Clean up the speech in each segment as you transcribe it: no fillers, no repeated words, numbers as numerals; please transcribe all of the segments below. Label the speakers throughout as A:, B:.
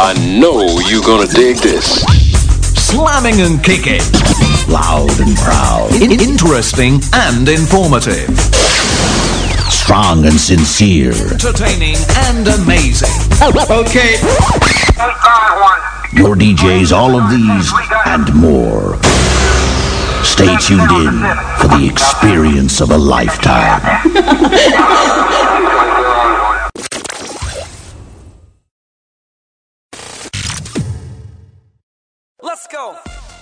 A: I know you're gonna dig this.
B: Slamming and kicking.
C: Loud and proud.
B: Interesting and informative.
C: Strong and sincere.
B: Entertaining and amazing.
D: Okay.
C: Your DJs, all of these and more. Stay tuned in for the experience of a lifetime.
D: Let's go.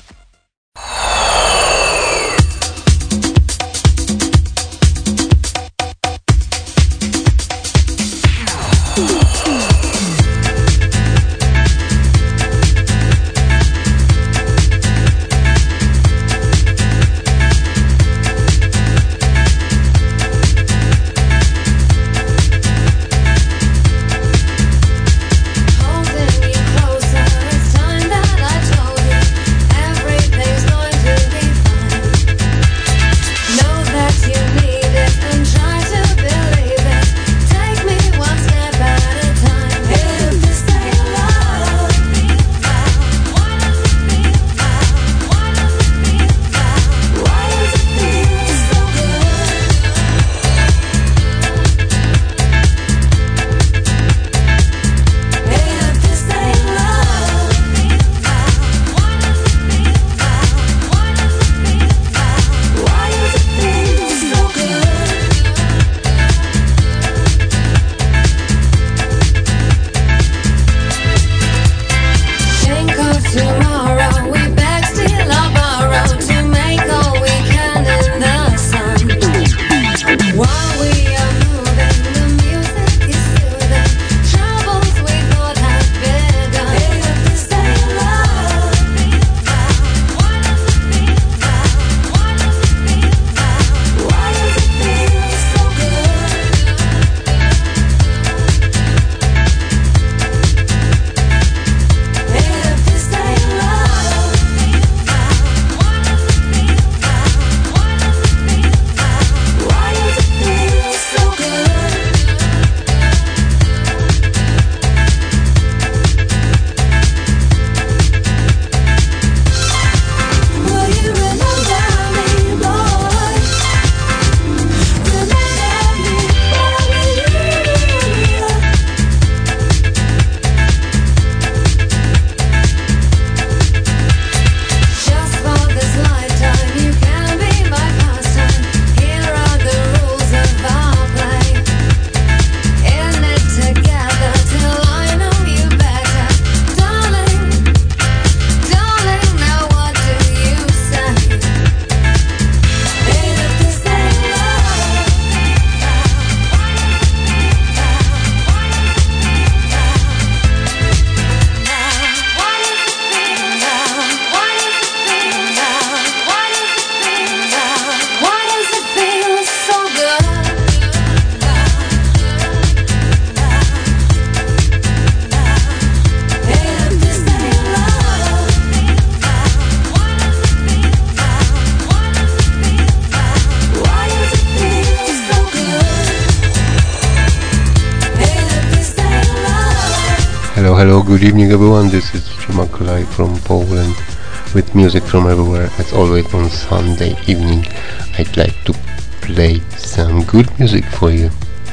E: Hello, good evening everyone, this is Makulai from Poland with music from everywhere. As always on Sunday evening I'd like to play some good music for you.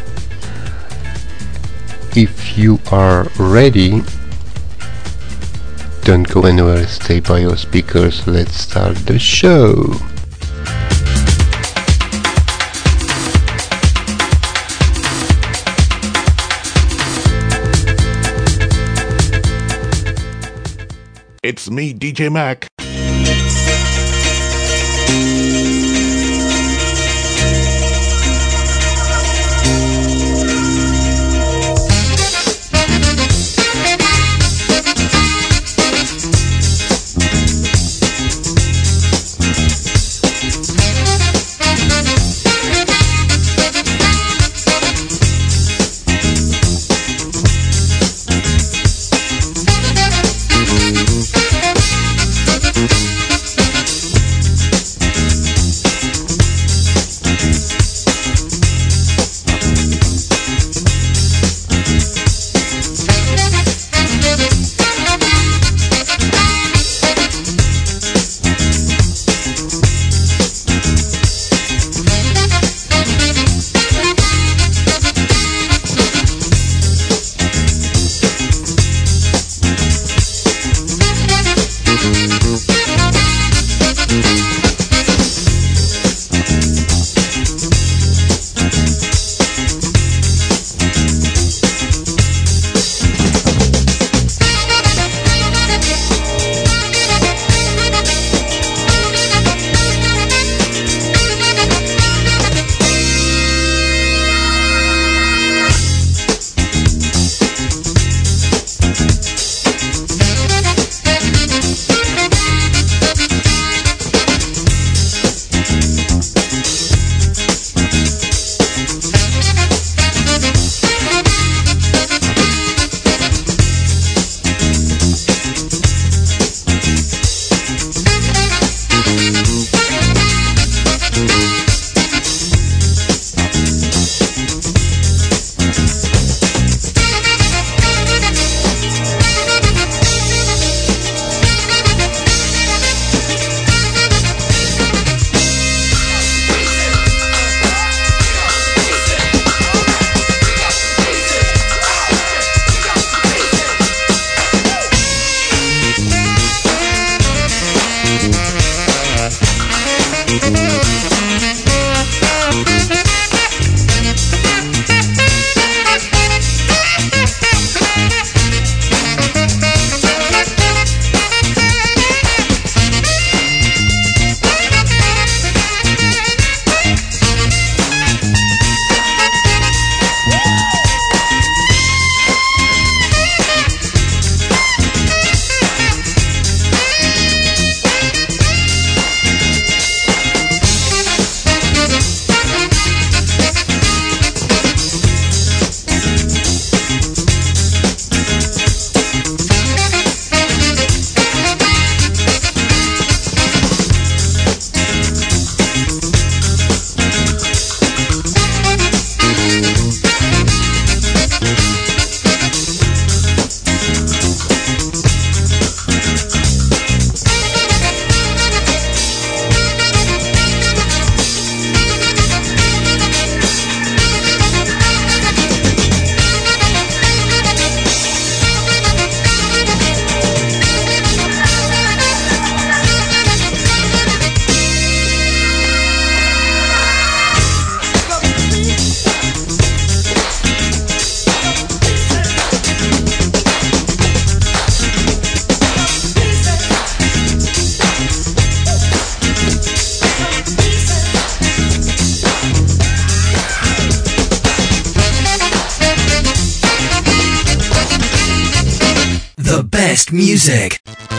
E: If you are ready, don't go anywhere, stay by your speakers, let's start the show.
F: It's me, DJ Mac.
G: best music.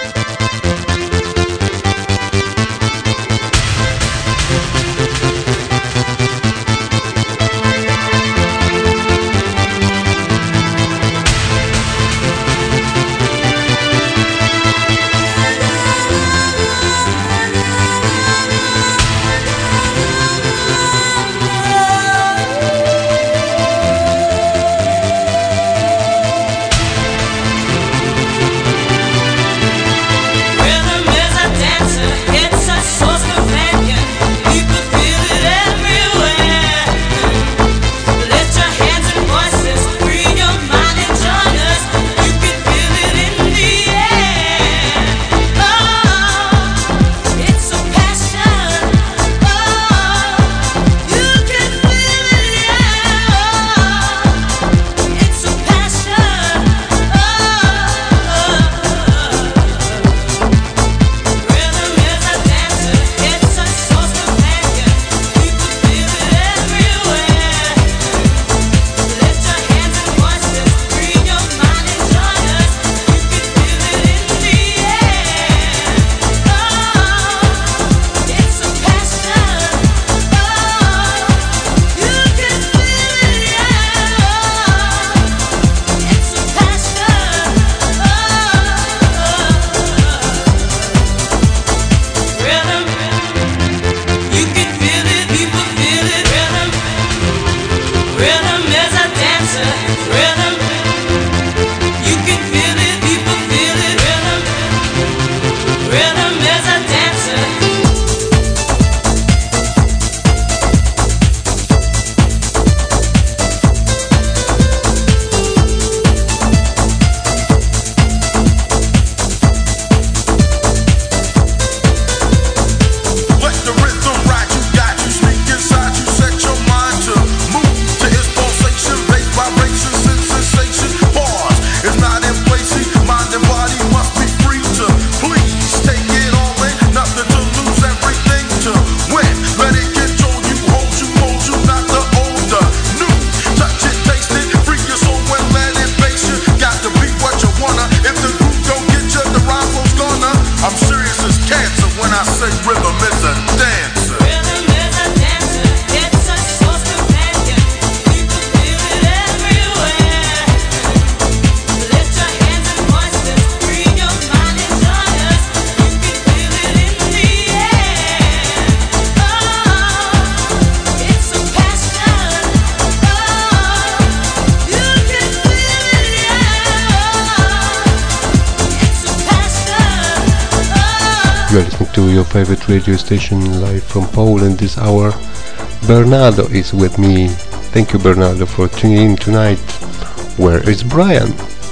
E: You are listening to your favorite radio station live from Poland this hour. Bernardo is with me. Thank you, Bernardo, for tuning in tonight. Where is Brian?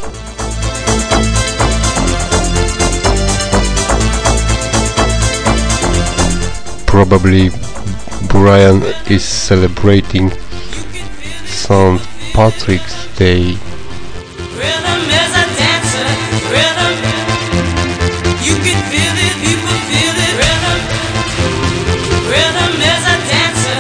E: Probably Brian is celebrating St. Patrick's Day.
H: Rhythm is a dancer, rhythm. You can feel it, people feel it. Rhythm, rhythm is a dancer.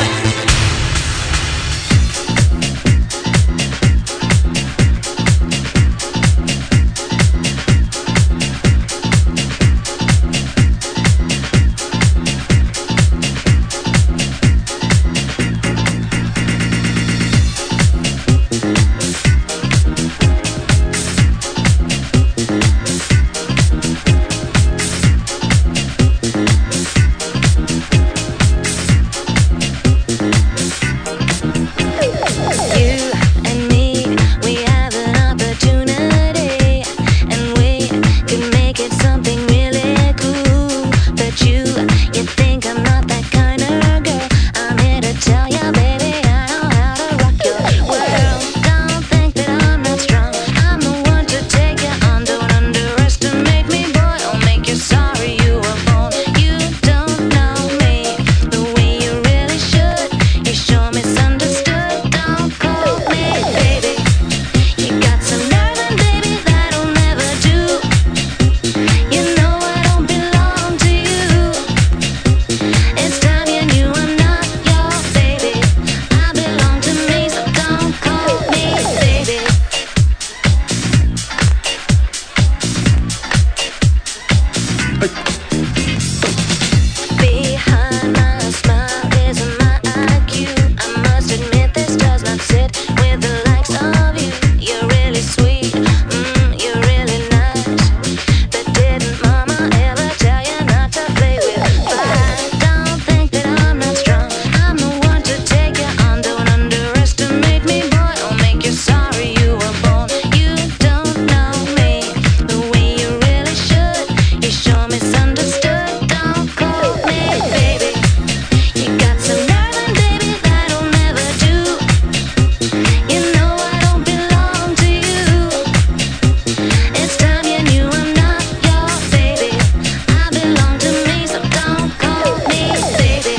G: Behind my smile is my IQ. I must admit this does not sit with the likes of you. You're really sweet, you're really nice. But didn't mama ever tell you not to play with fire? Don't think that I'm not strong. I'm the one to take you on. Don't underestimate me, boy. I'll make you sorry you were born. You don't know me the way you really should. You sure misunderstood. Don't call me baby. You got some nerve and baby that'll never do. You know I don't belong to you. It's time you knew I'm not your baby. I belong to me, so don't call me baby.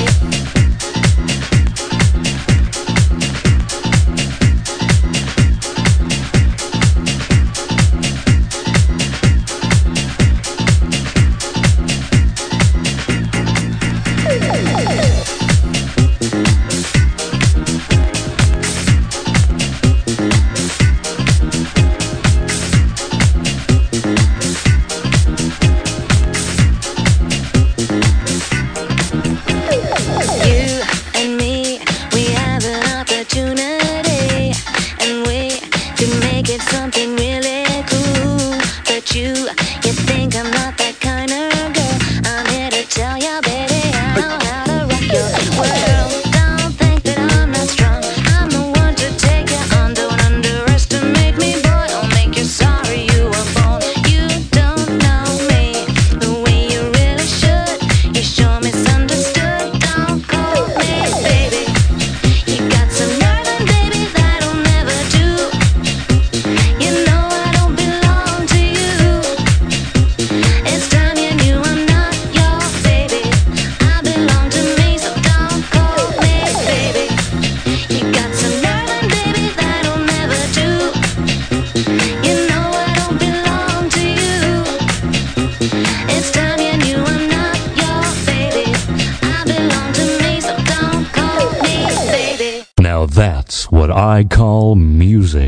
G: You and me, we have an opportunity, and we could make it something really cool. But you think I'm not that kind of girl. I'm here to tell you, baby, I know how to rock your world. Don't think that I'm not strong. I'm the one to take you on. Don't underestimate me, boy. I'll make you sorry you were born. You don't know me the way you really should. You sure misunderstood. Don't call me baby. You got some nerve and baby that'll never do. You know I don't belong to you. It's time you knew I'm not your baby. I belong to me, so don't call me baby. You got some nerve and baby that'll never do. You know I don't belong to you. It's time you knew I'm not your baby. I belong to me, so don't call me baby.
I: Now that's what I call music.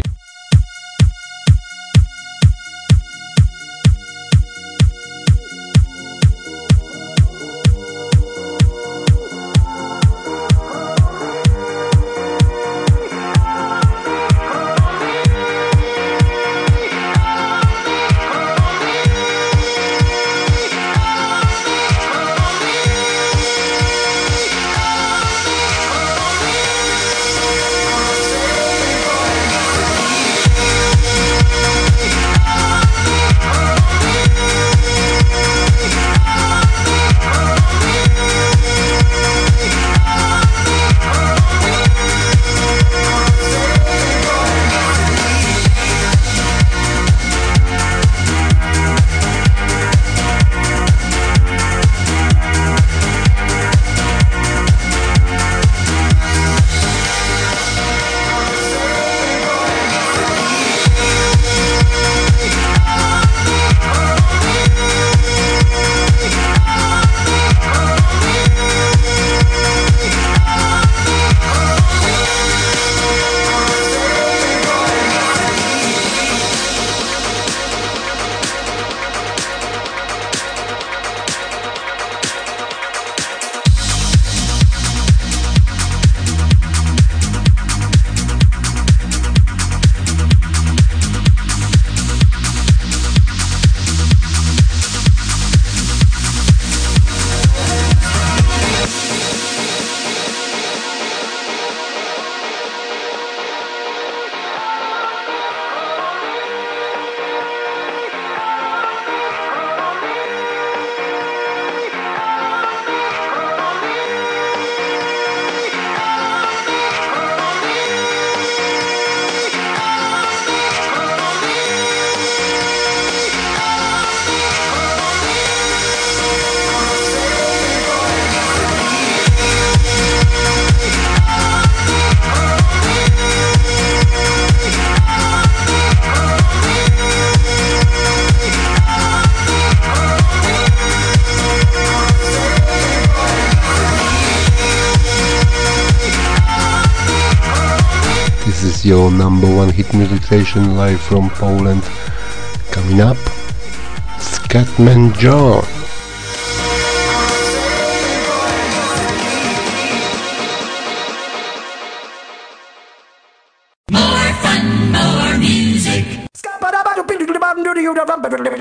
E: is your number one hit music station live from Poland. Coming up, Scatman John.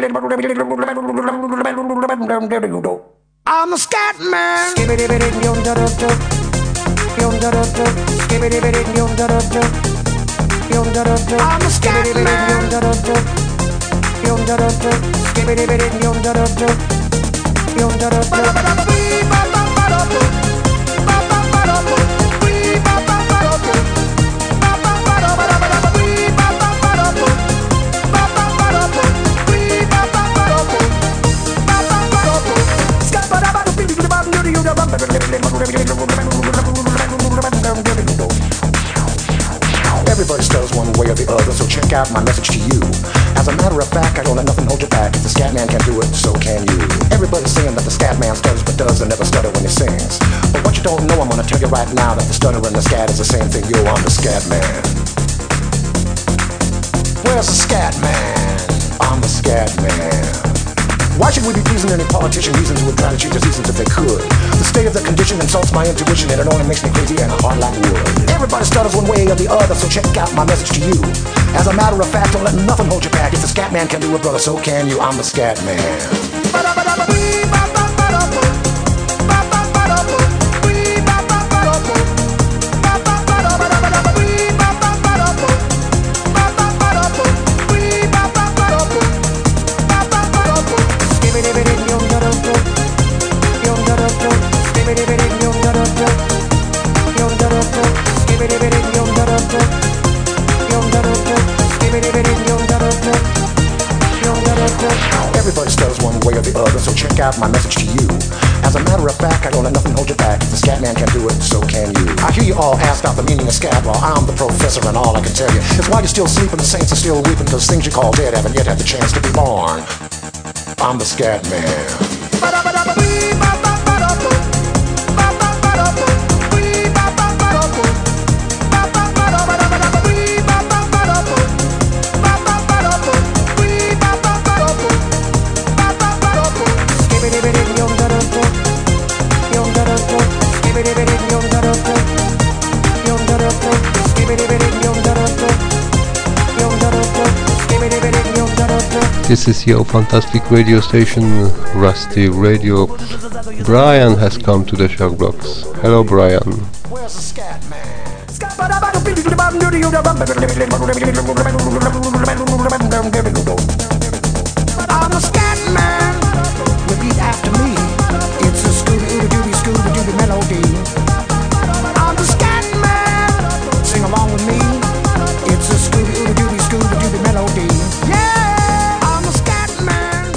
J: I'm a scat man. I'm a scat man. Everybody stutters one way or the other, so check out my message to you. As a matter of fact, I don't let nothing hold you back. If the scat man can do it, so can you. Everybody's saying that the scat man stutters but does and never stutter when he sings. But what you don't know, I'm gonna tell you right now, that the stutter and the scat is the same thing. Yo, I'm the scat man. Where's the scat man? I'm the scat man. Why should we be pleasing any politician? Reasons who would try to cheat us reasons if they could. The state of the condition insults my intuition, and it only makes me crazy and a heart like wood. Everybody stutters one way or the other, so check out my message to you. As a matter of fact, don't let nothing hold you back. If the scat man can do it, brother, so can you. I'm the scat man. Everybody stutters one way or the other, so check out my message to you. As a matter of fact, I don't let nothing hold you back. If the scat man can do it, so can you. I hear you all ask about the meaning of scat. Well, I'm the professor, and all I can tell you is why you're still sleeping, the saints are still weeping, because things you call dead haven't yet had the chance to be born. I'm the scat man.
E: This is your fantastic radio station, Rusty Radio. Brian has come to the shock box. Hello, Brian.
J: Where's the scat man? I'm a scat man. Repeat after me. It's a Scooby-Dooby melody. I'm the scat man. Sing along with me. It's a Scooby-Dooby melody. Yeah, I'm a scat man.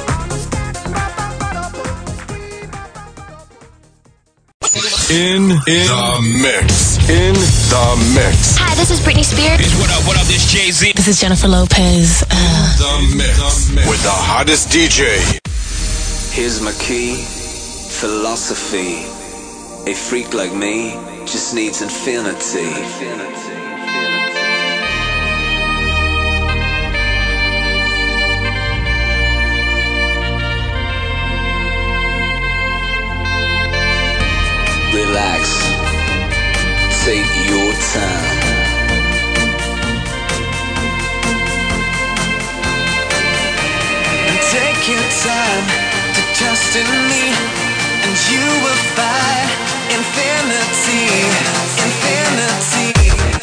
F: In the mix. In the mix.
K: Hi, this is Britney Spears.
L: Bitch, what up, this Jay-Z.
K: This is Jennifer Lopez.
F: The mix. With the hottest DJ.
M: Here's my key, philosophy. A freak like me just needs infinity. Relax, take your time. And take your time to trust in me, and you will find infinity, infinity.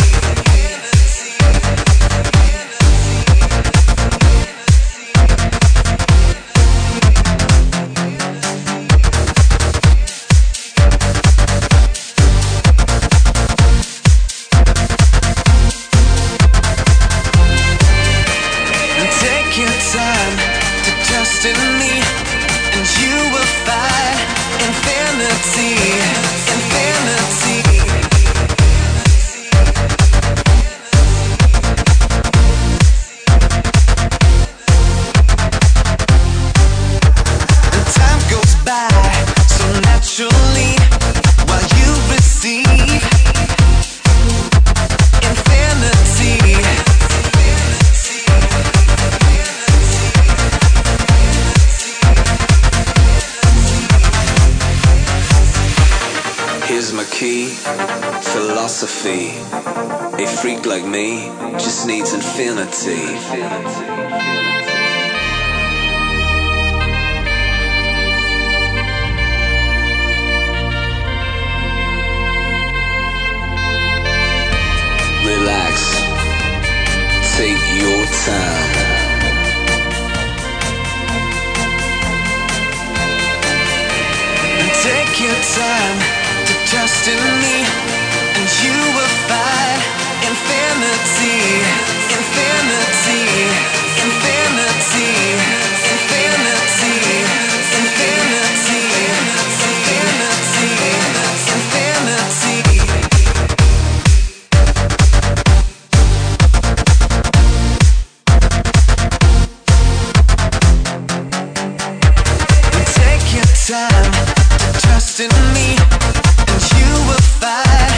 M: Philosophy. A freak like me just needs infinity. time. And take your time to trust in me, and you will find infinity, infinity, infinity, infinity, infinity, infinity, and take your time to trust in me, and you will find.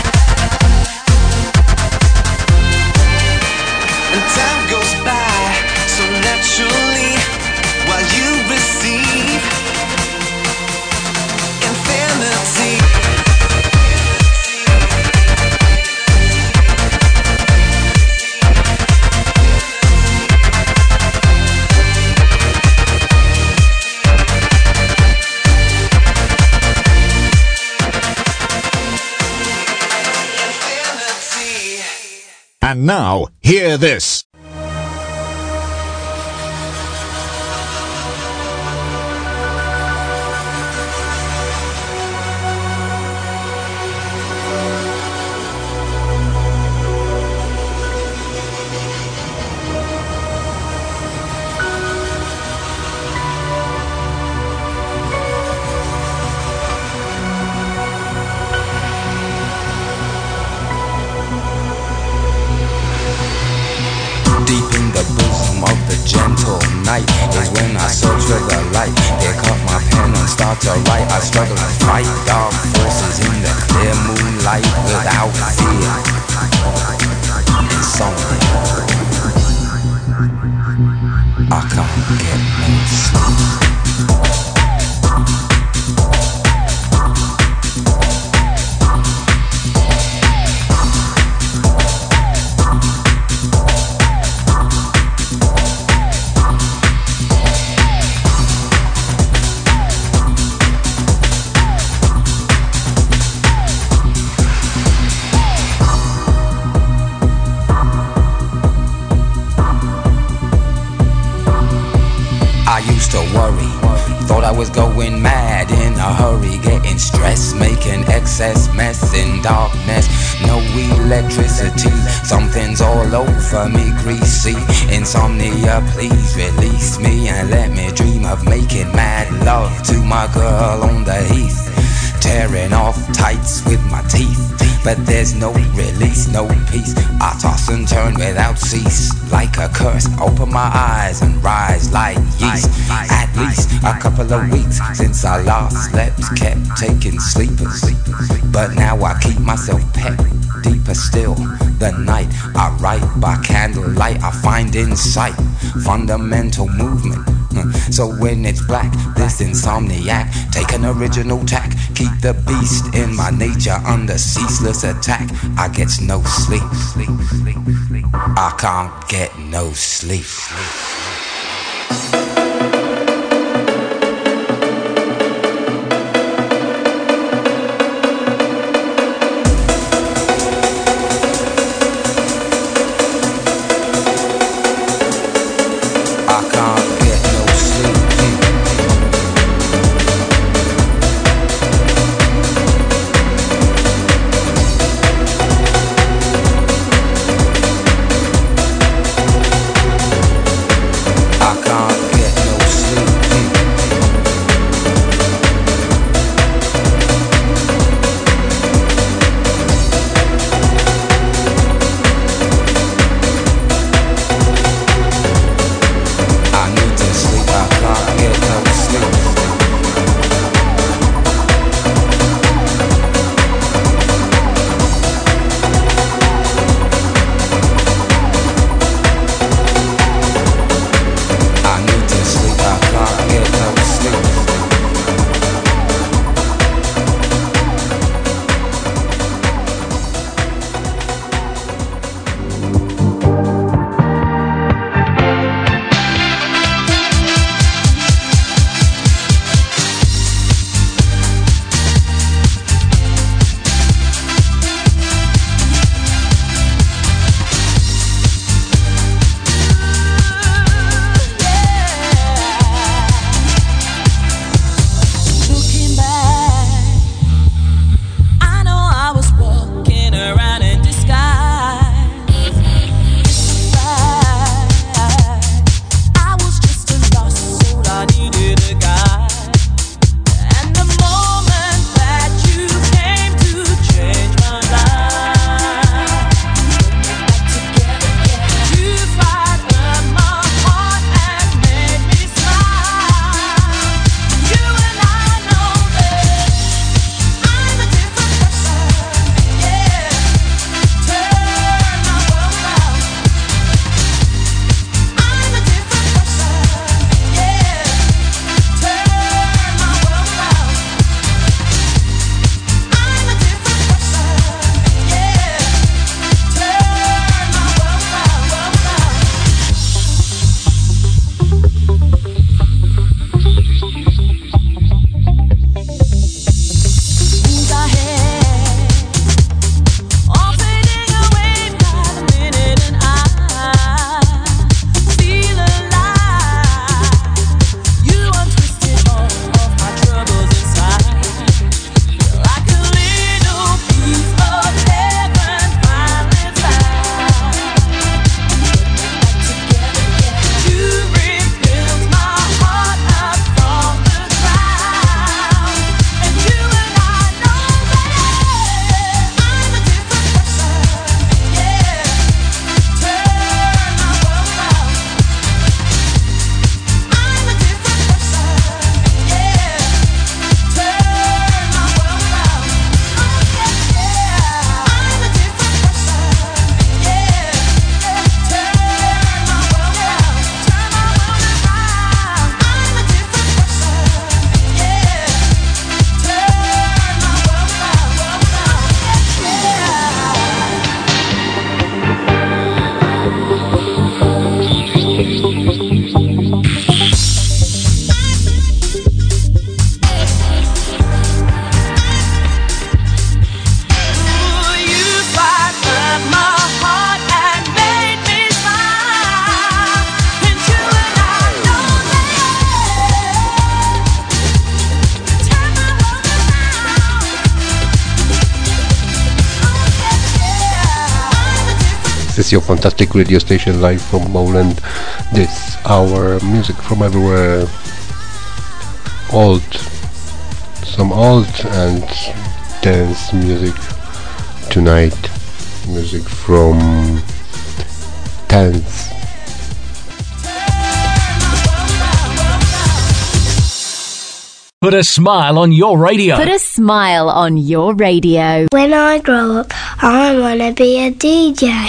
M: And time goes by so naturally while you receive infinity.
L: And now, hear this.
N: Night is when I search for the light. Pick up my pen and start to write. I struggle to fight dark forces in the clear moonlight without fear. Insomnia. I can't get no sleep. Worry, thought I was going mad in a hurry, getting stressed, making excess mess in darkness. No electricity, something's all over me, greasy. Insomnia, please release me and let me dream of making mad love to my girl on the heath, tearing off tights with my teeth. But there's no release, no peace. I toss and turn without cease, like a curse. Open my eyes and rise like yeast. At least a couple of weeks since I last slept, kept taking sleepers. But now I keep myself pet. Deeper still, the night I write by candlelight. I find insight, fundamental movement. So when it's black, this insomniac, take an original tack. Keep the beast in my nature under ceaseless attack. I get no sleep. I can't get no sleep.
E: This is your fantastic radio station live from Poland. This hour, music from everywhere. Some old and dance music tonight. Music from dance.
B: Put a smile on your radio.
O: Put a smile on your radio.
P: When I grow up, I want to be a DJ.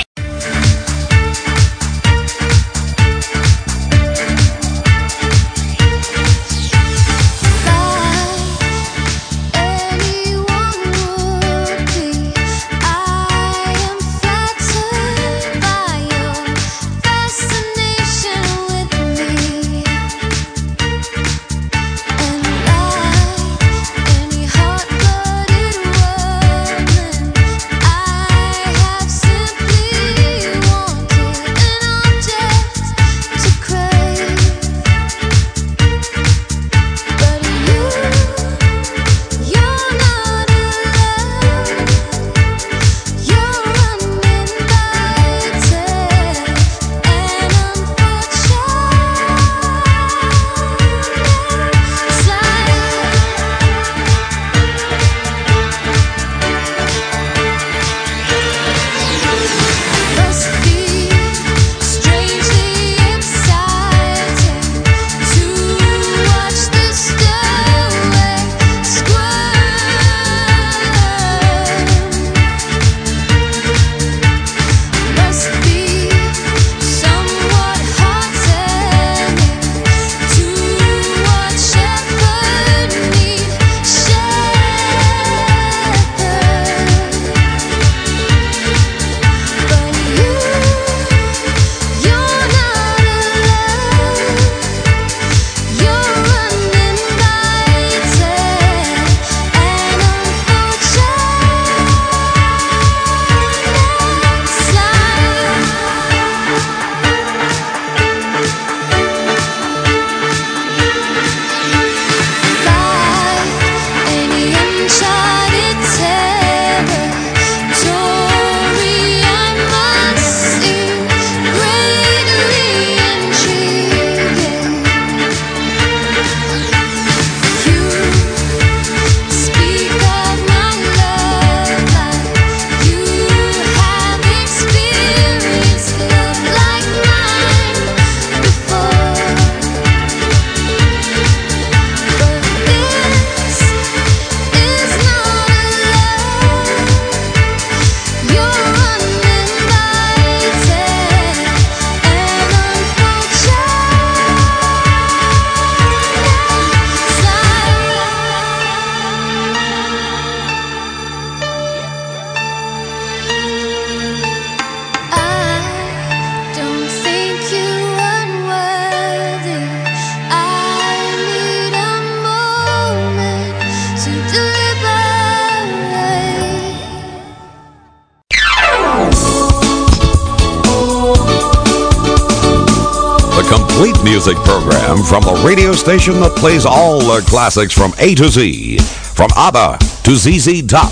Q: Music program from the radio station that plays all the classics from A to Z, from ABBA to ZZ Top.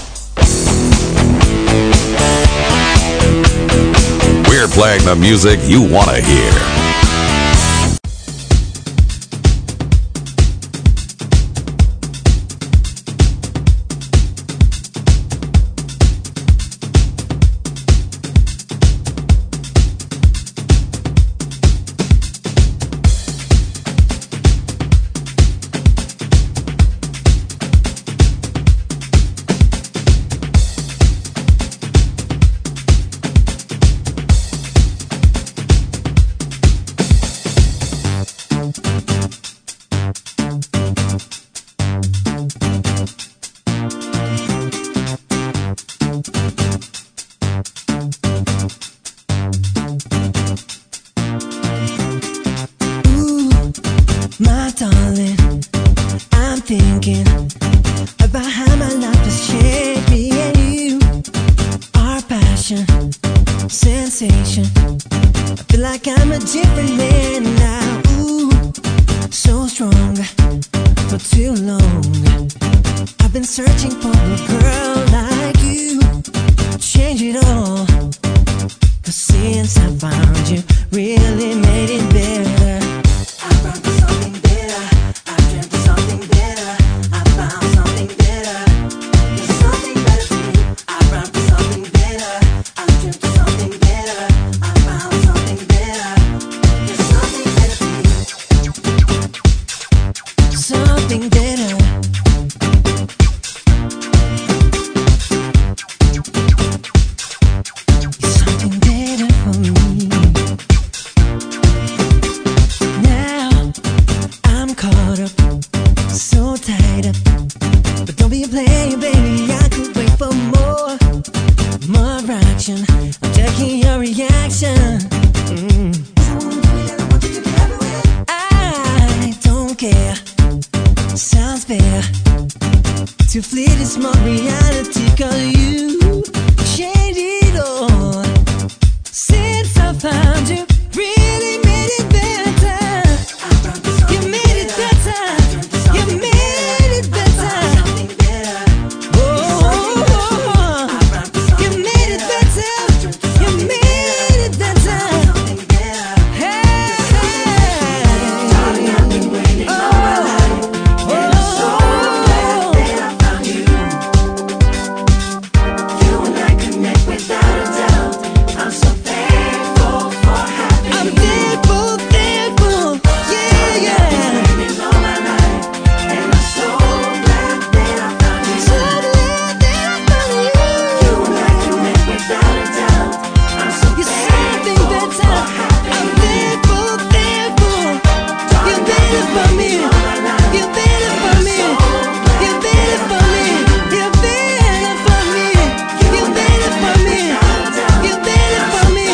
Q: We're playing the music you want to hear.
R: See something better. You're something better for me. Now I'm caught up, so tied up. But don't be a player, baby. I could wait for more action. I'm taking your reaction. I don't care. Sounds fair. To fleet is more reality. 'Cause you changed it all. Since I found you, really made it better. You made it better. You made it better. Oh, you made it better. You made it better. Hey, darling, I've been waiting all my life, and I'm so glad that I found you. You and I connect without a doubt. I'm so thankful for having you. I'm thankful, yeah, yeah. I've been waiting all my life, and I'm so glad that I found you. So glad that I found you. You and I connect without a doubt. I'm so thankful for having you. I'm thankful. You did it for me. You did it for me. You did it for me. You did it for me. You did it for me. You did it for me.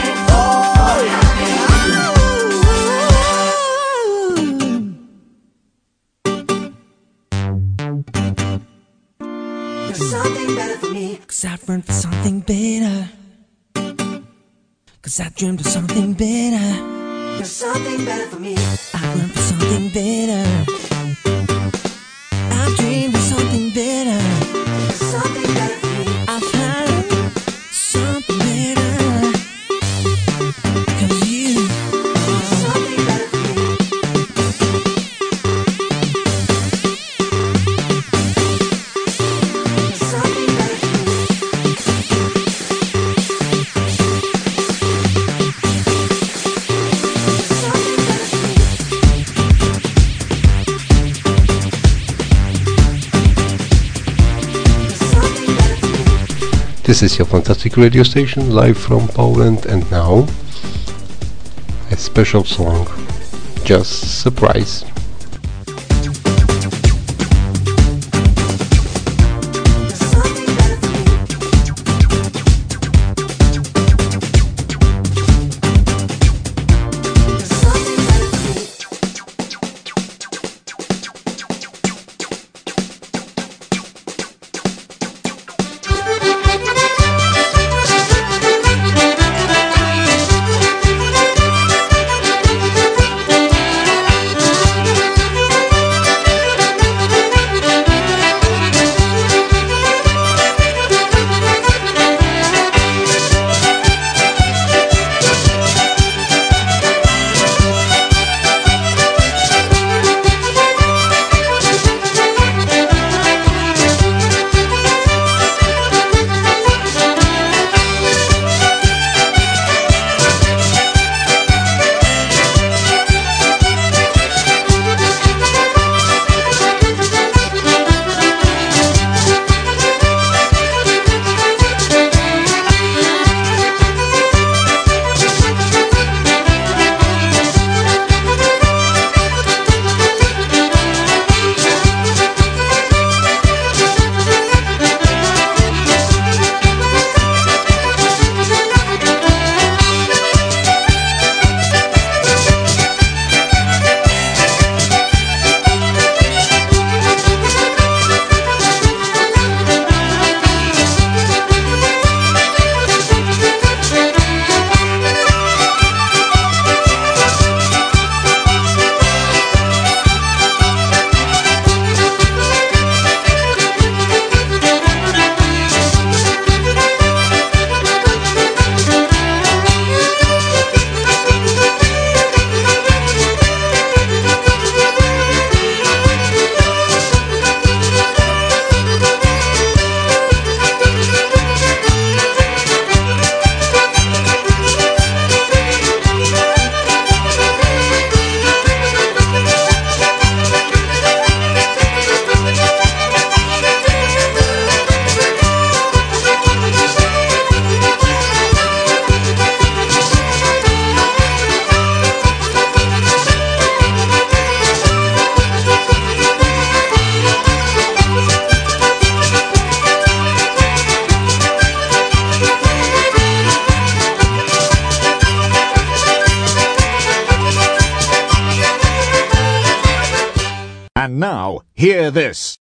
R: There's something better for me. 'Cause I've run for something better. 'Cause I dreamed of something better. There's something better for me. I run for something better. I've dreamed of something better. There's something better for me. I've had something better. 'Cause you are something better for me. There's something better for me.
E: This is your fantastic radio station live from Poland, and now a special song, just surprise.
L: And now, hear this.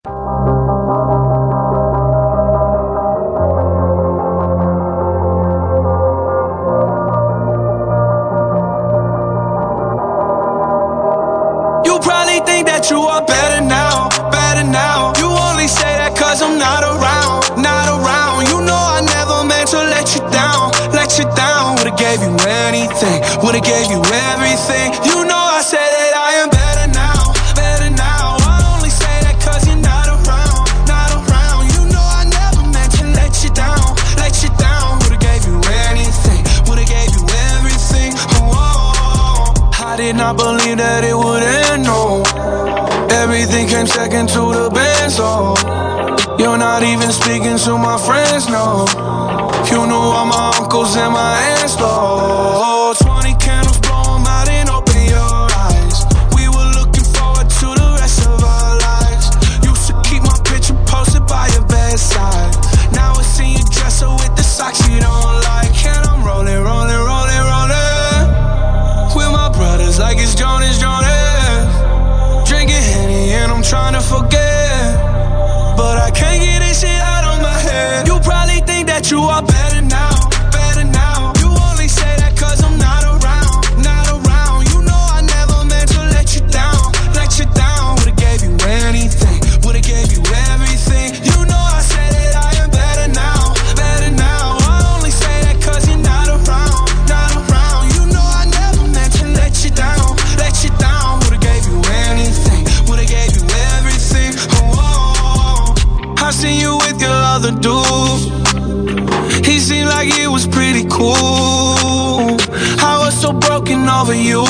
M: You probably think that you are better now, better now. You only say that cause I'm not around, not around. You know I never meant to let you down, let you down. Would've gave you anything, would've gave you everything. You know I said that I am better now, better now. I only say that cause you're not around, not around. You know I never meant to let you down, let you down. Would've gave you anything, would've gave you everything. Whoa. I did not believe that it would end, no. Everything came second to the band, so you're not even speaking to my friends, no. You knew all my uncles and my aunts, though. 20 candles, blow 'em out and open your eyes. We were looking forward to the rest of our lives. Used to keep my picture posted by your bedside. Now it's in your dresser with the socks you don't like. And I'm rolling, rolling, rolling, rolling with my brothers like it's Jonas, Jonas. Drinking Henny and I'm trying to forget, but I can't get this shit out of my head. You probably think that you are better now, better now. You only say that cause I'm not around, not around. You know I never meant to let you down, let you down. Would've gave you anything, would've gave you everything. You know I said that I am better now, better now. I only say that cause you're not around, not around. You know I never meant to let you down, let you down. Would've gave you anything, would've gave you everything. Whoa. I seen you with your other dude. He seemed like it was pretty cool. I was so broken over you.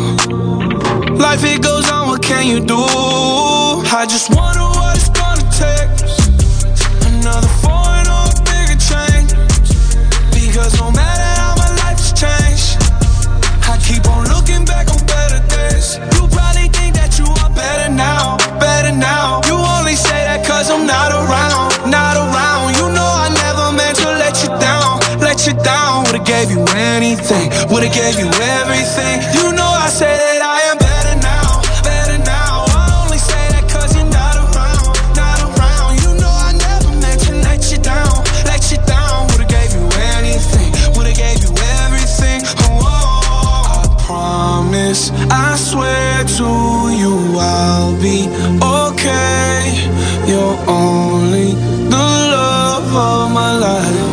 M: Life it goes on, what can you do? I just wonder what it's gonna take. Another foreign or a bigger change. Because no matter how my life has changed, I keep on looking back on better days. You probably think that you are better now, better now. You only say that cause I'm not around, not around. You know I never meant to let you down, let you down. Would've gave you anything, would've gave you everything. You know I say that I am better now, better now. I only say that cause you're not around, not around. You know I never meant to let you down, let you down. Would've gave you anything, would've gave you everything. Whoa. I promise, I swear to you I'll be okay. You're only the love of my life.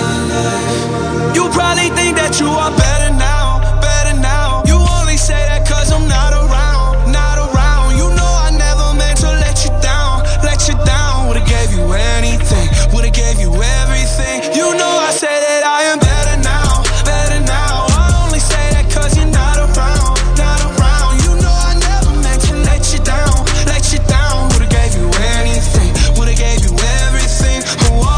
M: You probably think that you are better now, better now. You only say that cause I'm not around, not around. You know I never meant to let you down, let you down. Would've gave you anything, would've gave you everything. You know I say that I am better now, better now. I only say that cause you're not around, not around. You know I never meant to let you down, let you down. Would've gave you anything, would've gave you everything. Whoa.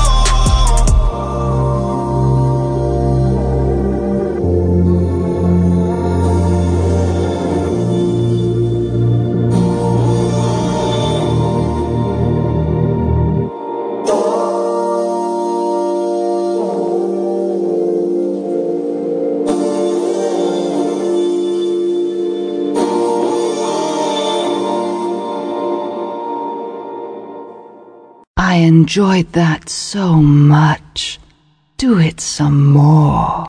S: I enjoyed that so much. Do it some more.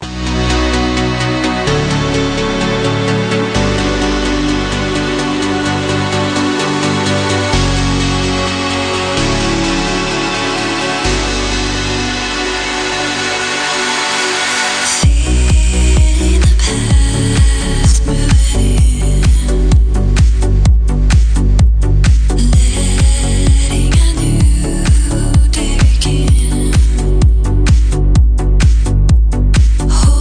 R: Hold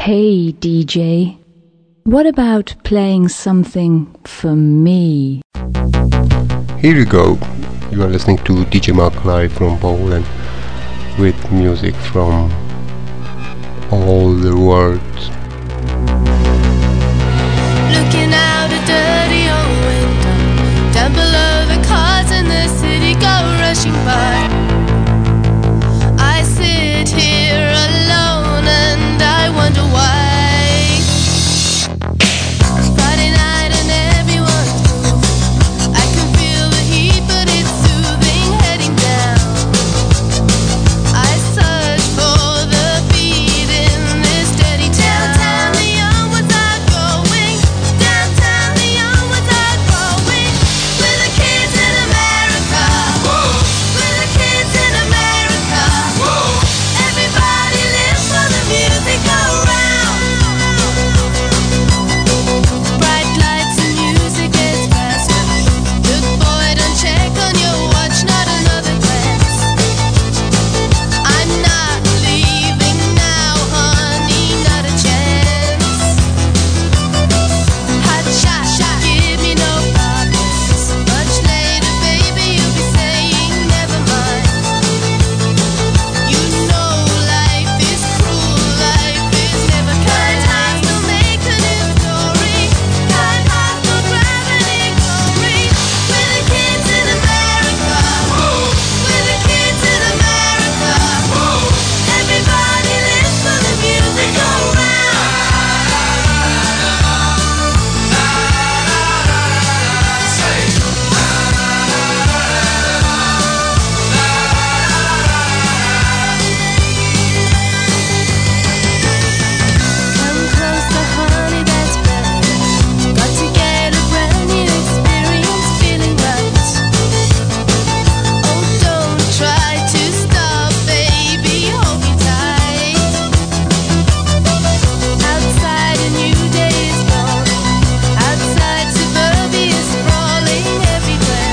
K: Hey DJ, what about playing something for me?
E: Here you go. You are listening to DJ Mark live from Poland with music from all the world.
T: Looking out a dirty old window, down below the cars in the city go rushing by. I sit here alone and I wonder why. Friday night and everyone's moving. I can feel the heat but it's soothing heading down. I search for the beat in this dirty town. Downtown the young ones are going. Downtown the young ones are growing. We're the kids in America. Whoa. We're the kids in America. Whoa. Everybody lives for the music around. Bright lights and music gets faster. Look boy, don't check on your watch, not another glance. I'm not leaving now, honey, not a chance. Hot shot, give me no problems. Much later, baby, you'll be saying never mind. You know life is cruel, life is never kind. Hearts will make a new story. Kind hearts will grab and glory. We're the kids in America. We're the kids in America. Everybody lives for the music around. Come closer, honey, that's better. Got to get a brand new experience, feeling right. Oh, don't try to stop, baby, hold me tight. Outside a new day is dawning. Outside suburbia is sprawling everywhere.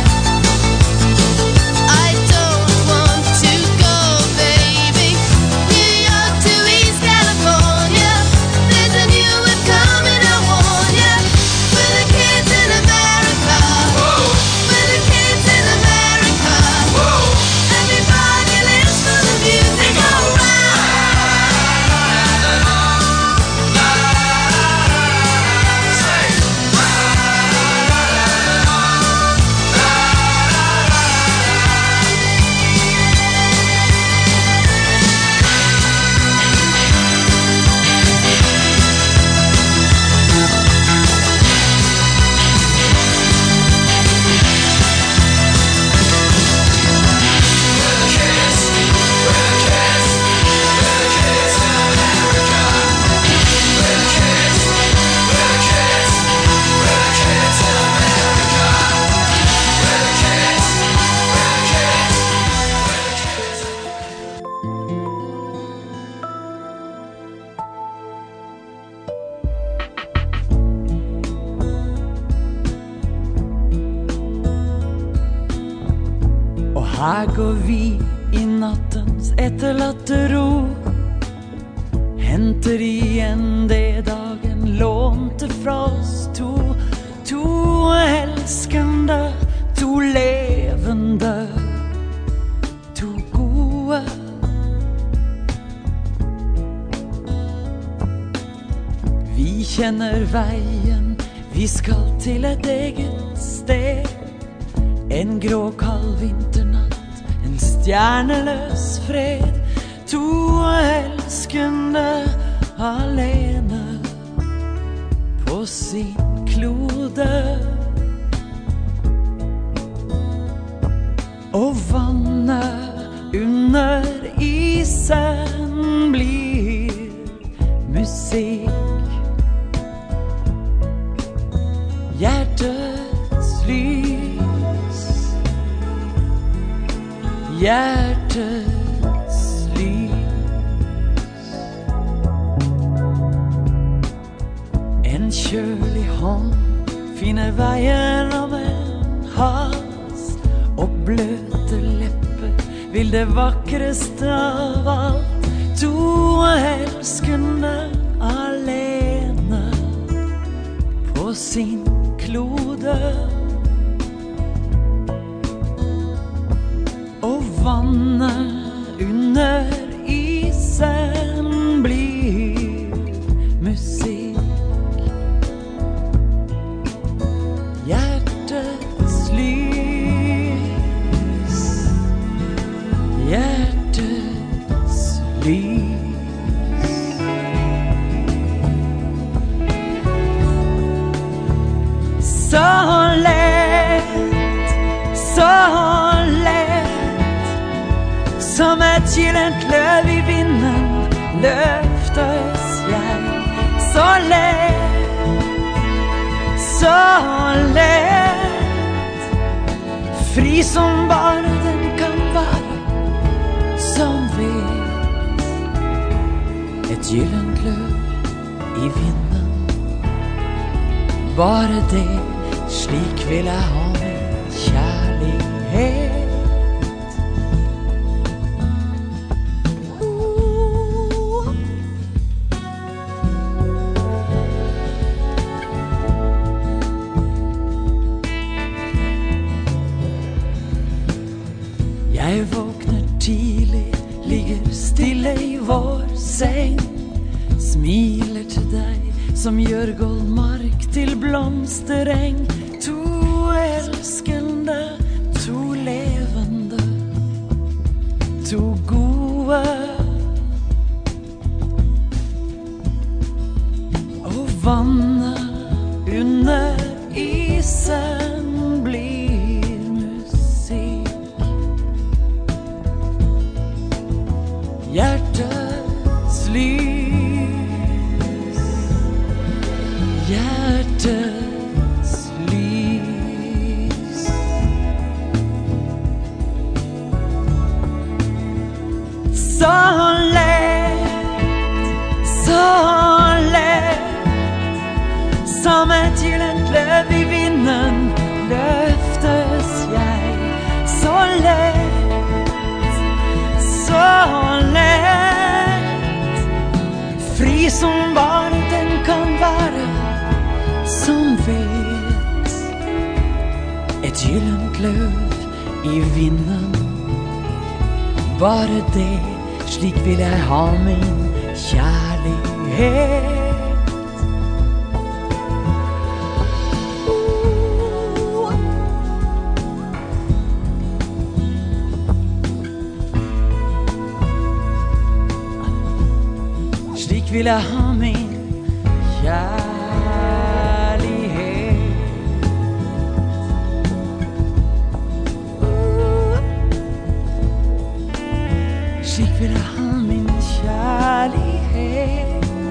T: I don't want to go, baby. New York to East California. There's a new one coming, I warn ya. We're the kids in America. We're the kids in America. Everybody lives for the music around.
U: Og her går vi i nattens etterlatte ro. Henter igjen det dagen lånte fra oss to. To elskende, to levende, to gode. Vi kjenner veien, vi skal til et eget sted. En grå kald vinternatt, en stjerneløs fred. To elskende alene på sin klode. Og vannet under isen blir musikk. Hjertets lys, hjertets lys. En kjølig hånd finner veien om en hals, og bløte lepper vil det vakreste av alt. To elskende alene på sin klode. Og vannet under isen blir musikk. Hjertets lys, hjertets lys. Så lett, som et gyllent løv i vinden løftes jeg. Så lett, fri som bare den kan være, som vet. Et gyllent løv i vinden, bare det, slik vil jeg ha min kjærlighet. Jeg våkner tidlig, ligger stille i vår seng, smiler til deg som gjør goldmark til blomstereng. To elskende, to levende, to gode. Og vannet under isen blir musikk. Hjertets lys, hjertets lys. Så lett, som et gyllent løv i vinden løftes jeg. Så lett, fri som bare den kan være, som vet. Et gyllent løv i vinden, bare det, slik vil jeg ha min kjærlighet. Slik vil jeg ha min kjærlighet. Slik vil jeg ha min kjærlighet.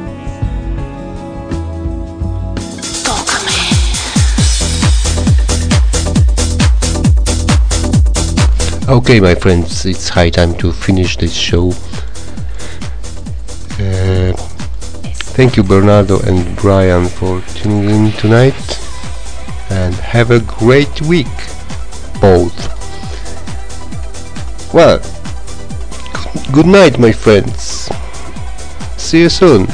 E: Okay, my friends, it's high time to finish this show. Thank you, Bernardo and Brian, for tuning in tonight, and have a great week, both. Well, good night, my friends. See you soon.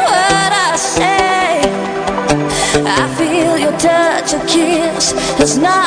G: It's not